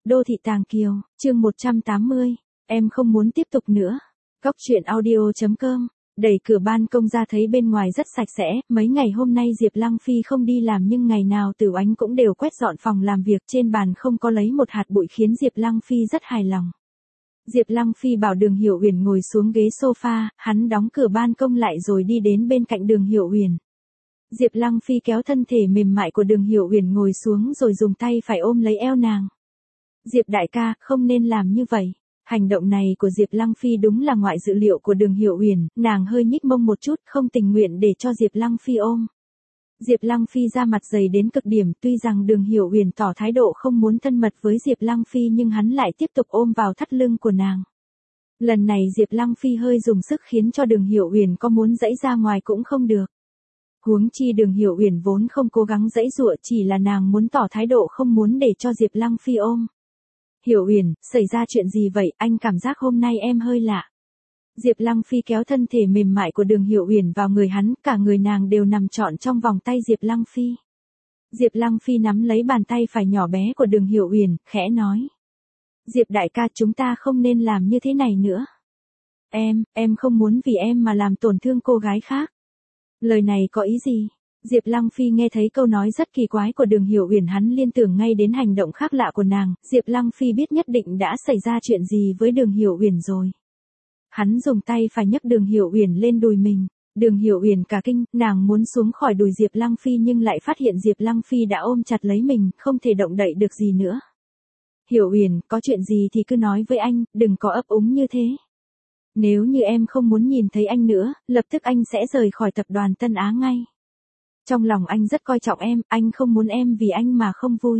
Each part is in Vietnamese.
Đô thị Tàng Kiều, chương 180, em không muốn tiếp tục nữa. Góc truyện audio.com, đẩy cửa ban công ra thấy bên ngoài rất sạch sẽ, mấy ngày hôm nay Diệp Lăng Phi không đi làm nhưng ngày nào Tử Oánh cũng đều quét dọn phòng làm việc, trên bàn không có lấy một hạt bụi khiến Diệp Lăng Phi rất hài lòng. Diệp Lăng Phi bảo Đường Hiểu Uyển ngồi xuống ghế sofa, hắn đóng cửa ban công lại rồi đi đến bên cạnh Đường Hiểu Uyển. Diệp Lăng Phi kéo thân thể mềm mại của Đường Hiểu Uyển ngồi xuống rồi dùng tay phải ôm lấy eo nàng. Diệp đại ca, không nên làm như vậy. Hành động này của Diệp Lăng Phi đúng là ngoại dự liệu của Đường Hiểu Uyển, nàng hơi nhích mông một chút, không tình nguyện để cho Diệp Lăng Phi ôm. Diệp Lăng Phi ra mặt dày đến cực điểm, tuy rằng Đường Hiểu Uyển tỏ thái độ không muốn thân mật với Diệp Lăng Phi nhưng hắn lại tiếp tục ôm vào thắt lưng của nàng. Lần này Diệp Lăng Phi hơi dùng sức khiến cho Đường Hiểu Uyển có muốn giãy ra ngoài cũng không được. Huống chi Đường Hiểu Uyển vốn không cố gắng giãy giụa, chỉ là nàng muốn tỏ thái độ không muốn để cho Diệp Lăng Phi ôm. Hiểu Uyển, xảy ra chuyện gì vậy, anh cảm giác hôm nay em hơi lạ. Diệp Lăng Phi kéo thân thể mềm mại của Đường Hiểu Uyển vào người hắn, cả người nàng đều nằm trọn trong vòng tay Diệp Lăng Phi. Diệp Lăng Phi nắm lấy bàn tay phải nhỏ bé của Đường Hiểu Uyển, khẽ nói. Diệp đại ca, chúng ta không nên làm như thế này nữa. Em không muốn vì em mà làm tổn thương cô gái khác. Lời này có ý gì? Diệp Lăng Phi nghe thấy câu nói rất kỳ quái của Đường Hiểu Uyển, hắn liên tưởng ngay đến hành động khác lạ của nàng, Diệp Lăng Phi biết nhất định đã xảy ra chuyện gì với Đường Hiểu Uyển rồi. Hắn dùng tay phải nhấc Đường Hiểu Uyển lên đùi mình. Đường Hiểu Uyển cả kinh, nàng muốn xuống khỏi đùi Diệp Lăng Phi nhưng lại phát hiện Diệp Lăng Phi đã ôm chặt lấy mình, không thể động đậy được gì nữa. Hiểu Uyển, có chuyện gì thì cứ nói với anh, đừng có ấp úng như thế. Nếu như em không muốn nhìn thấy anh nữa, lập tức anh sẽ rời khỏi tập đoàn Tân Á ngay. Trong lòng anh rất coi trọng em, anh không muốn em vì anh mà không vui.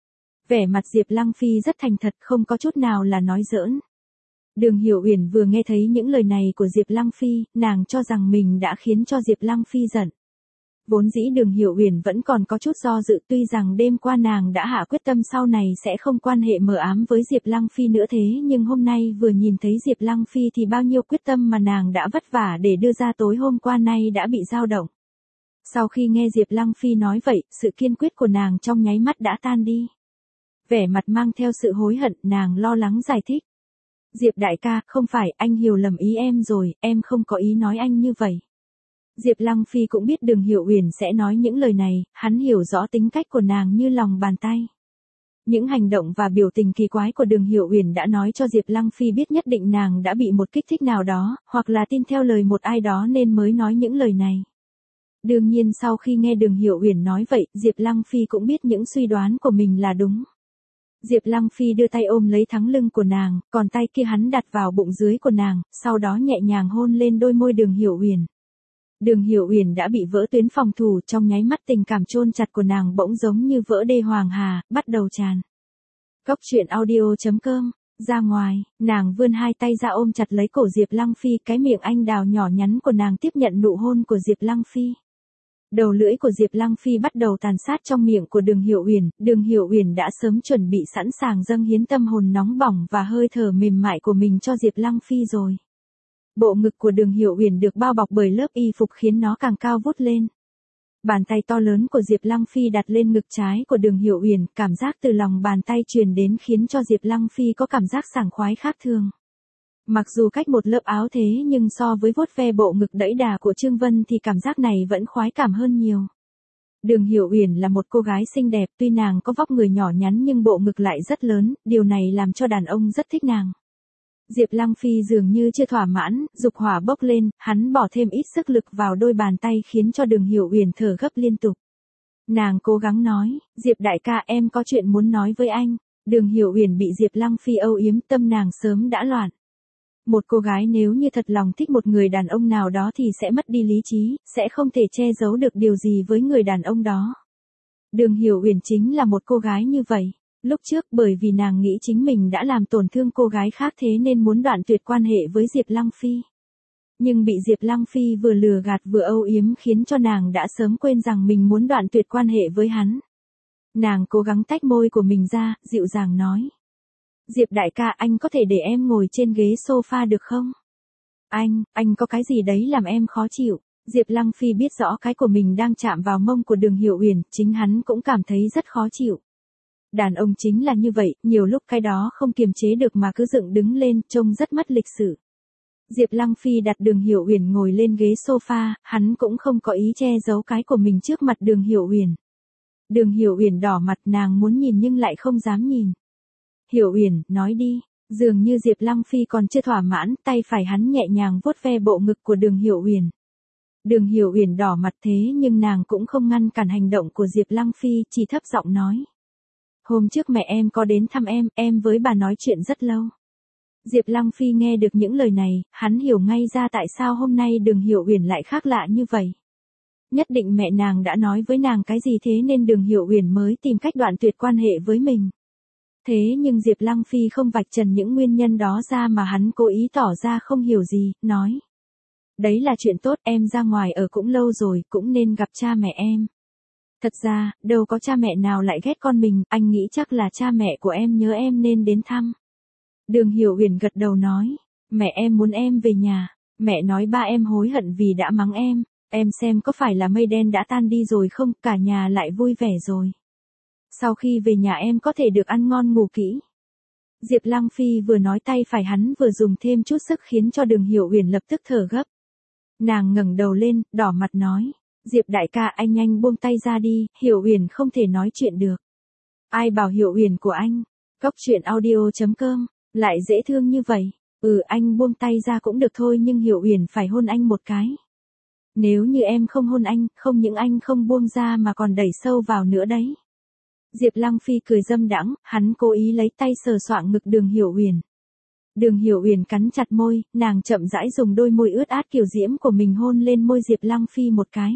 Vẻ mặt Diệp Lăng Phi rất thành thật, không có chút nào là nói giỡn. Đường Hiểu Uyển vừa nghe thấy những lời này của Diệp Lăng Phi, nàng cho rằng mình đã khiến cho Diệp Lăng Phi giận. Vốn dĩ Đường Hiểu Uyển vẫn còn có chút do dự, tuy rằng đêm qua nàng đã hạ quyết tâm sau này sẽ không quan hệ mờ ám với Diệp Lăng Phi nữa, thế nhưng hôm nay vừa nhìn thấy Diệp Lăng Phi thì bao nhiêu quyết tâm mà nàng đã vất vả để đưa ra tối hôm qua nay đã bị dao động. Sau khi nghe Diệp Lăng Phi nói vậy, sự kiên quyết của nàng trong nháy mắt đã tan đi. Vẻ mặt mang theo sự hối hận, nàng lo lắng giải thích. Diệp đại ca, không phải, anh hiểu lầm ý em rồi, em không có ý nói anh như vậy. Diệp Lăng Phi cũng biết Đường Hiểu Uyển sẽ nói những lời này, hắn hiểu rõ tính cách của nàng như lòng bàn tay. Những hành động và biểu tình kỳ quái của Đường Hiểu Uyển đã nói cho Diệp Lăng Phi biết nhất định nàng đã bị một kích thích nào đó, hoặc là tin theo lời một ai đó nên mới nói những lời này. Đương nhiên sau khi nghe Đường Hiểu Uyển nói vậy, Diệp Lăng Phi cũng biết những suy đoán của mình là đúng. Diệp Lăng Phi đưa tay ôm lấy thắng lưng của nàng, còn tay kia hắn đặt vào bụng dưới của nàng, sau đó nhẹ nhàng hôn lên đôi môi Đường Hiểu Uyển. Đường Hiểu Uyển đã bị vỡ tuyến phòng thủ, trong nháy mắt tình cảm chôn chặt của nàng bỗng giống như vỡ đê hoàng hà, bắt đầu tràn. Góc truyện audio.com, ra ngoài, nàng vươn hai tay ra ôm chặt lấy cổ Diệp Lăng Phi, cái miệng anh đào nhỏ nhắn của nàng tiếp nhận nụ hôn của Diệp Lăng Phi. Đầu lưỡi của Diệp Lăng Phi bắt đầu tàn sát trong miệng của Đường Hiểu Uyển, Đường Hiểu Uyển đã sớm chuẩn bị sẵn sàng dâng hiến tâm hồn nóng bỏng và hơi thở mềm mại của mình cho Diệp Lăng Phi rồi. Bộ ngực của Đường Hiểu Uyển được bao bọc bởi lớp y phục khiến nó càng cao vút lên. Bàn tay to lớn của Diệp Lăng Phi đặt lên ngực trái của Đường Hiểu Uyển, cảm giác từ lòng bàn tay truyền đến khiến cho Diệp Lăng Phi có cảm giác sảng khoái khác thường. Mặc dù cách một lớp áo thế nhưng so với vuốt ve bộ ngực đẫy đà của Trương Vân thì cảm giác này vẫn khoái cảm hơn nhiều. Đường Hiểu Uyển là một cô gái xinh đẹp, tuy nàng có vóc người nhỏ nhắn nhưng bộ ngực lại rất lớn, điều này làm cho đàn ông rất thích nàng. Diệp Lăng Phi dường như chưa thỏa mãn, dục hỏa bốc lên, hắn bỏ thêm ít sức lực vào đôi bàn tay khiến cho Đường Hiểu Uyển thở gấp liên tục. Nàng cố gắng nói, Diệp đại ca, em có chuyện muốn nói với anh. Đường Hiểu Uyển bị Diệp Lăng Phi âu yếm, tâm nàng sớm đã loạn. Một cô gái nếu như thật lòng thích một người đàn ông nào đó thì sẽ mất đi lý trí, sẽ không thể che giấu được điều gì với người đàn ông đó. Đường Hiểu Uyển chính là một cô gái như vậy. Lúc trước bởi vì nàng nghĩ chính mình đã làm tổn thương cô gái khác thế nên muốn đoạn tuyệt quan hệ với Diệp Lăng Phi. Nhưng bị Diệp Lăng Phi vừa lừa gạt vừa âu yếm khiến cho nàng đã sớm quên rằng mình muốn đoạn tuyệt quan hệ với hắn. Nàng cố gắng tách môi của mình ra, dịu dàng nói. Diệp đại ca, anh có thể để em ngồi trên ghế sofa được không? Anh có cái gì đấy làm em khó chịu. Diệp Lăng Phi biết rõ cái của mình đang chạm vào mông của Đường Hiểu Uyển, chính hắn cũng cảm thấy rất khó chịu. Đàn ông chính là như vậy, nhiều lúc cái đó không kiềm chế được mà cứ dựng đứng lên, trông rất mất lịch sự. Diệp Lăng Phi đặt Đường Hiểu Uyển ngồi lên ghế sofa, hắn cũng không có ý che giấu cái của mình trước mặt Đường Hiểu Uyển. Đường Hiểu Uyển đỏ mặt, nàng muốn nhìn nhưng lại không dám nhìn. Hiểu Uyển, nói đi. Dường như Diệp Lăng Phi còn chưa thỏa mãn, tay phải hắn nhẹ nhàng vuốt ve bộ ngực của Đường Hiểu Uyển. Đường Hiểu Uyển đỏ mặt thế nhưng nàng cũng không ngăn cản hành động của Diệp Lăng Phi, chỉ thấp giọng nói. Hôm trước mẹ em có đến thăm em với bà nói chuyện rất lâu. Diệp Lăng Phi nghe được những lời này, hắn hiểu ngay ra tại sao hôm nay Đường Hiểu Uyển lại khác lạ như vậy. Nhất định mẹ nàng đã nói với nàng cái gì thế nên Đường Hiểu Uyển mới tìm cách đoạn tuyệt quan hệ với mình. Thế nhưng Diệp Lăng Phi không vạch trần những nguyên nhân đó ra mà hắn cố ý tỏ ra không hiểu gì, nói. Đấy là chuyện tốt, em ra ngoài ở cũng lâu rồi, cũng nên gặp cha mẹ em. Thật ra, đâu có cha mẹ nào lại ghét con mình, anh nghĩ chắc là cha mẹ của em nhớ em nên đến thăm. Đường Hiểu Uyển gật đầu nói, mẹ em muốn em về nhà, mẹ nói ba em hối hận vì đã mắng em xem có phải là mây đen đã tan đi rồi không, cả nhà lại vui vẻ rồi. Sau khi về nhà em có thể được ăn ngon ngủ kỹ. Diệp Lăng Phi vừa nói tay phải hắn vừa dùng thêm chút sức khiến cho Đường Hiểu Uyển lập tức thở gấp. Nàng ngẩng đầu lên, đỏ mặt nói, Diệp đại ca anh nhanh buông tay ra đi, Hiểu Uyển không thể nói chuyện được. Ai bảo Hiểu Uyển của anh? Cóc truyện audio.com, lại dễ thương như vậy. Anh buông tay ra cũng được thôi nhưng Hiểu Uyển phải hôn anh một cái. Nếu như em không hôn anh, không những anh không buông ra mà còn đẩy sâu vào nữa đấy. Diệp Lăng Phi cười dâm đãng, hắn cố ý lấy tay sờ soạng ngực Đường Hiểu Uyển. Đường Hiểu Uyển cắn chặt môi, nàng chậm rãi dùng đôi môi ướt át kiều diễm của mình hôn lên môi Diệp Lăng Phi một cái.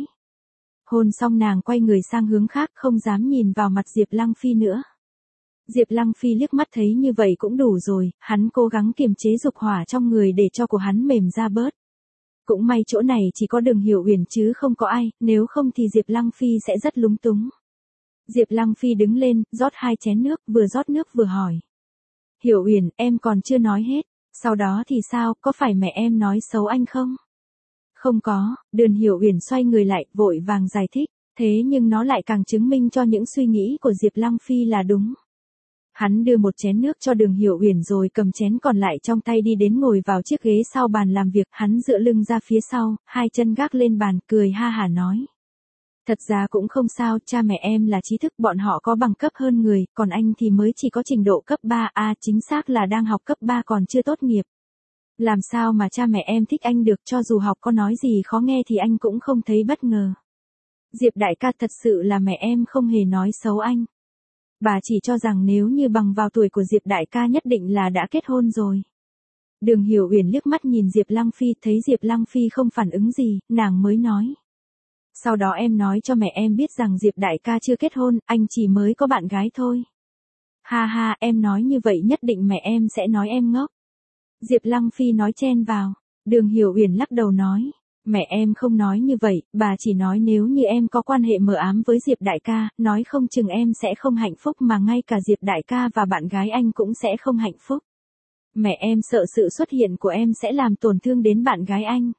Hôn xong nàng quay người sang hướng khác không dám nhìn vào mặt Diệp Lăng Phi nữa. Diệp Lăng Phi liếc mắt thấy như vậy cũng đủ rồi, hắn cố gắng kiềm chế dục hỏa trong người để cho của hắn mềm ra bớt. Cũng may chỗ này chỉ có Đường Hiểu Uyển chứ không có ai, nếu không thì Diệp Lăng Phi sẽ rất lúng túng. Diệp Lăng Phi đứng lên, rót 2 chén nước, vừa rót nước vừa hỏi. Hiểu Uyển, em còn chưa nói hết, sau đó thì sao, có phải mẹ em nói xấu anh không? Không có, Đường Hiểu Uyển xoay người lại, vội vàng giải thích, thế nhưng nó lại càng chứng minh cho những suy nghĩ của Diệp Lăng Phi là đúng. Hắn đưa một chén nước cho Đường Hiểu Uyển rồi cầm chén còn lại trong tay đi đến ngồi vào chiếc ghế sau bàn làm việc, hắn dựa lưng ra phía sau, 2 chân gác lên bàn, cười ha hả nói. Thật ra cũng không sao, cha mẹ em là trí thức, bọn họ có bằng cấp hơn người, còn anh thì mới chỉ có trình độ cấp 3A, chính xác là đang học cấp 3 còn chưa tốt nghiệp. Làm sao mà cha mẹ em thích anh được, cho dù học có nói gì khó nghe thì anh cũng không thấy bất ngờ. Diệp đại ca, thật sự là mẹ em không hề nói xấu anh. Bà chỉ cho rằng nếu như bằng vào tuổi của Diệp đại ca nhất định là đã kết hôn rồi. Đường Hiểu Uyển liếc mắt nhìn Diệp Lăng Phi, thấy Diệp Lăng Phi không phản ứng gì, nàng mới nói. Sau đó em nói cho mẹ em biết rằng Diệp đại ca chưa kết hôn, anh chỉ mới có bạn gái thôi. Ha ha, em nói như vậy nhất định mẹ em sẽ nói em ngốc. Diệp Lăng Phi nói chen vào. Đường Hiểu Uyển lắc đầu nói. Mẹ em không nói như vậy, bà chỉ nói nếu như em có quan hệ mờ ám với Diệp đại ca, nói không chừng em sẽ không hạnh phúc mà ngay cả Diệp đại ca và bạn gái anh cũng sẽ không hạnh phúc. Mẹ em sợ sự xuất hiện của em sẽ làm tổn thương đến bạn gái anh.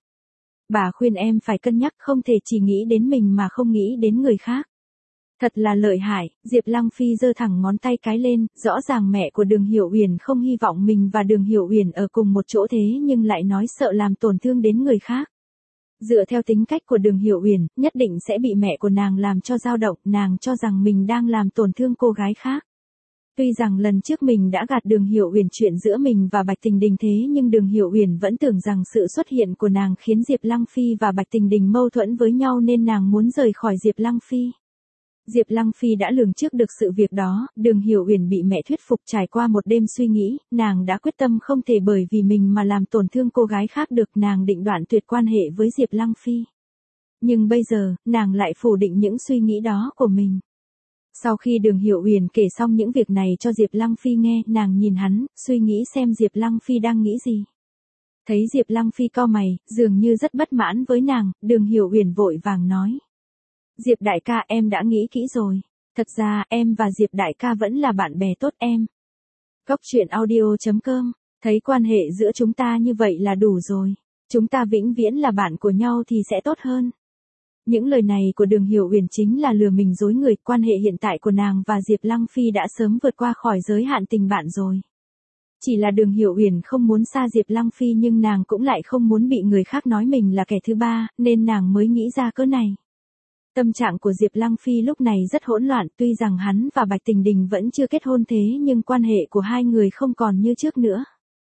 Bà khuyên em phải cân nhắc, không thể chỉ nghĩ đến mình mà không nghĩ đến người khác. Thật là lợi hại, Diệp Lăng Phi giơ thẳng ngón tay cái lên, rõ ràng mẹ của Đường Hiểu Uyển không hy vọng mình và Đường Hiểu Uyển ở cùng một chỗ thế nhưng lại nói sợ làm tổn thương đến người khác. Dựa theo tính cách của Đường Hiểu Uyển, nhất định sẽ bị mẹ của nàng làm cho dao động, nàng cho rằng mình đang làm tổn thương cô gái khác. Tuy rằng lần trước mình đã gạt Đường Hiểu Uyển chuyện giữa mình và Bạch Tình Đình thế nhưng Đường Hiểu Uyển vẫn tưởng rằng sự xuất hiện của nàng khiến Diệp Lăng Phi và Bạch Tình Đình mâu thuẫn với nhau nên nàng muốn rời khỏi Diệp Lăng Phi. Diệp Lăng Phi đã lường trước được sự việc đó, Đường Hiểu Uyển bị mẹ thuyết phục, trải qua một đêm suy nghĩ, nàng đã quyết tâm không thể bởi vì mình mà làm tổn thương cô gái khác được, nàng định đoạn tuyệt quan hệ với Diệp Lăng Phi. Nhưng bây giờ, nàng lại phủ định những suy nghĩ đó của mình. Sau khi Đường Hiểu Uyển kể xong những việc này cho Diệp Lăng Phi nghe, nàng nhìn hắn, suy nghĩ xem Diệp Lăng Phi đang nghĩ gì. Thấy Diệp Lăng Phi cau mày, dường như rất bất mãn với nàng, Đường Hiểu Uyển vội vàng nói. Diệp đại ca, em đã nghĩ kỹ rồi. Thật ra, em và Diệp đại ca vẫn là bạn bè tốt em. Cóc truyện audio.com, thấy quan hệ giữa chúng ta như vậy là đủ rồi. Chúng ta vĩnh viễn là bạn của nhau thì sẽ tốt hơn. Những lời này của Đường Hiểu Uyển chính là lừa mình dối người, quan hệ hiện tại của nàng và Diệp Lăng Phi đã sớm vượt qua khỏi giới hạn tình bạn rồi. Chỉ là Đường Hiểu Uyển không muốn xa Diệp Lăng Phi nhưng nàng cũng lại không muốn bị người khác nói mình là kẻ thứ ba, nên nàng mới nghĩ ra cớ này. Tâm trạng của Diệp Lăng Phi lúc này rất hỗn loạn, tuy rằng hắn và Bạch Tình Đình vẫn chưa kết hôn thế nhưng quan hệ của hai người không còn như trước nữa.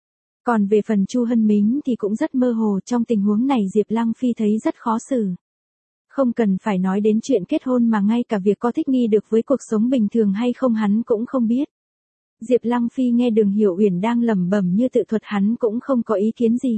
Còn về phần Chu Hân Mính thì cũng rất mơ hồ, trong tình huống này Diệp Lăng Phi thấy rất khó xử. Không cần phải nói đến chuyện kết hôn mà ngay cả việc có thích nghi được với cuộc sống bình thường hay không hắn cũng không biết. Diệp Lăng Phi nghe Đường Hiểu Uyển đang lẩm bẩm như tự thuật hắn cũng không có ý kiến gì.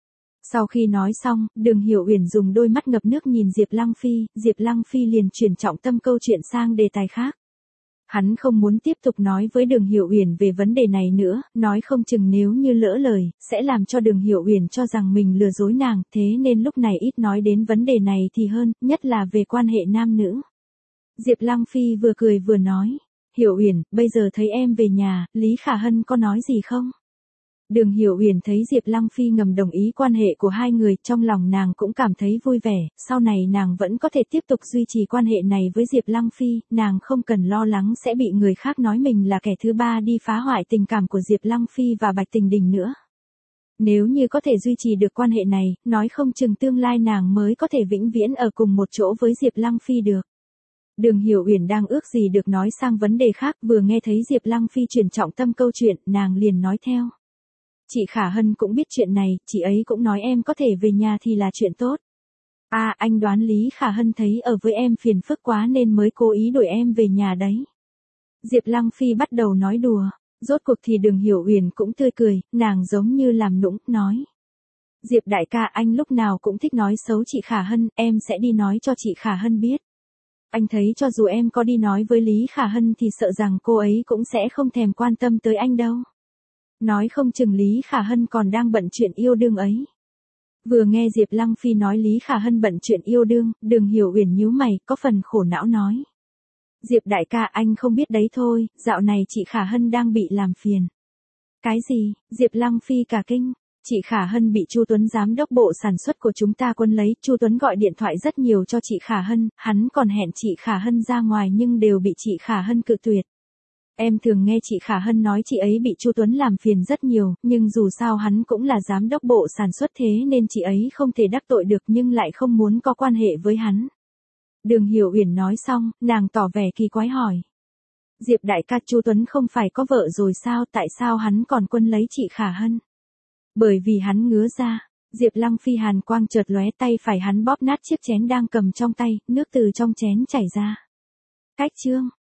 Sau khi nói xong, Đường Hiểu Uyển dùng đôi mắt ngập nước nhìn Diệp Lăng Phi liền chuyển trọng tâm câu chuyện sang đề tài khác. Hắn không muốn tiếp tục nói với Đường Hiểu Uyển về vấn đề này nữa, nói không chừng nếu như lỡ lời, sẽ làm cho Đường Hiểu Uyển cho rằng mình lừa dối nàng, thế nên lúc này ít nói đến vấn đề này thì hơn, nhất là về quan hệ nam nữ. Diệp Lăng Phi vừa cười vừa nói, Hiểu Uyển, bây giờ thấy em về nhà, Lý Khả Hân có nói gì không? Đường Hiểu Uyển thấy Diệp Lăng Phi ngầm đồng ý quan hệ của hai người, trong lòng nàng cũng cảm thấy vui vẻ, sau này nàng vẫn có thể tiếp tục duy trì quan hệ này với Diệp Lăng Phi, nàng không cần lo lắng sẽ bị người khác nói mình là kẻ thứ ba đi phá hoại tình cảm của Diệp Lăng Phi và Bạch Tình Đình nữa. Nếu như có thể duy trì được quan hệ này, nói không chừng tương lai nàng mới có thể vĩnh viễn ở cùng một chỗ với Diệp Lăng Phi được. Đường Hiểu Uyển đang ước gì được nói sang vấn đề khác, vừa nghe thấy Diệp Lăng Phi chuyển trọng tâm câu chuyện, nàng liền nói theo. Chị Khả Hân cũng biết chuyện này, chị ấy cũng nói em có thể về nhà thì là chuyện tốt. À, anh đoán Lý Khả Hân thấy ở với em phiền phức quá nên mới cố ý đuổi em về nhà đấy. Diệp Lăng Phi bắt đầu nói đùa, rốt cuộc thì Đường Hiểu Uyển cũng tươi cười, nàng giống như làm nũng, nói. Diệp đại ca, anh lúc nào cũng thích nói xấu chị Khả Hân, em sẽ đi nói cho chị Khả Hân biết. Anh thấy cho dù em có đi nói với Lý Khả Hân thì sợ rằng cô ấy cũng sẽ không thèm quan tâm tới anh đâu. Nói không chừng Lý Khả Hân còn đang bận chuyện yêu đương ấy. Vừa nghe Diệp Lăng Phi nói Lý Khả Hân bận chuyện yêu đương, Đường Hiểu Uyển nhíu mày, có phần khổ não nói. Diệp đại ca, anh không biết đấy thôi, dạo này chị Khả Hân đang bị làm phiền. Cái gì? Diệp Lăng Phi cả kinh. Chị Khả Hân bị Chu Tuấn giám đốc bộ sản xuất của chúng ta quấn lấy, Chu Tuấn gọi điện thoại rất nhiều cho chị Khả Hân, hắn còn hẹn chị Khả Hân ra ngoài nhưng đều bị chị Khả Hân cự tuyệt. Em thường nghe chị Khả Hân nói chị ấy bị Chu Tuấn làm phiền rất nhiều, nhưng dù sao hắn cũng là giám đốc bộ sản xuất thế nên chị ấy không thể đắc tội được nhưng lại không muốn có quan hệ với hắn. Đường Hiểu Uyển nói xong, nàng tỏ vẻ kỳ quái hỏi. Diệp đại ca, Chu Tuấn không phải có vợ rồi sao, tại sao hắn còn quấn lấy chị Khả Hân? Bởi vì hắn ngứa ra. Diệp Lăng Phi hàn quang chợt lóe, tay phải hắn bóp nát chiếc chén đang cầm trong tay, nước từ trong chén chảy ra. Cách chương